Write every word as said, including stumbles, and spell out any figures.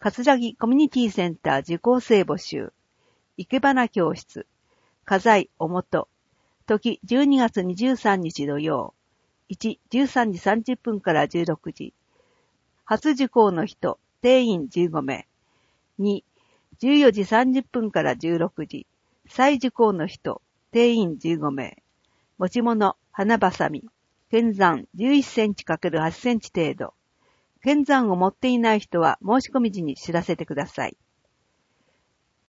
葛城コミュニティセンター受講生募集。生け花教室。家財おもと。時じゅうにがつにじゅうさんにち土曜。いち、じゅうさんじさんじゅっぷんからじゅうろくじ。初受講の人、定員じゅうごめい。に、じゅうよじさんじゅっぷんからじゅうろくじ。再受講の人、定員じゅうごめい。持ち物、花ばさみ。剣山じゅういっセンチ ×はち センチ程度。剣山を持っていない人は申し込み時に知らせてください。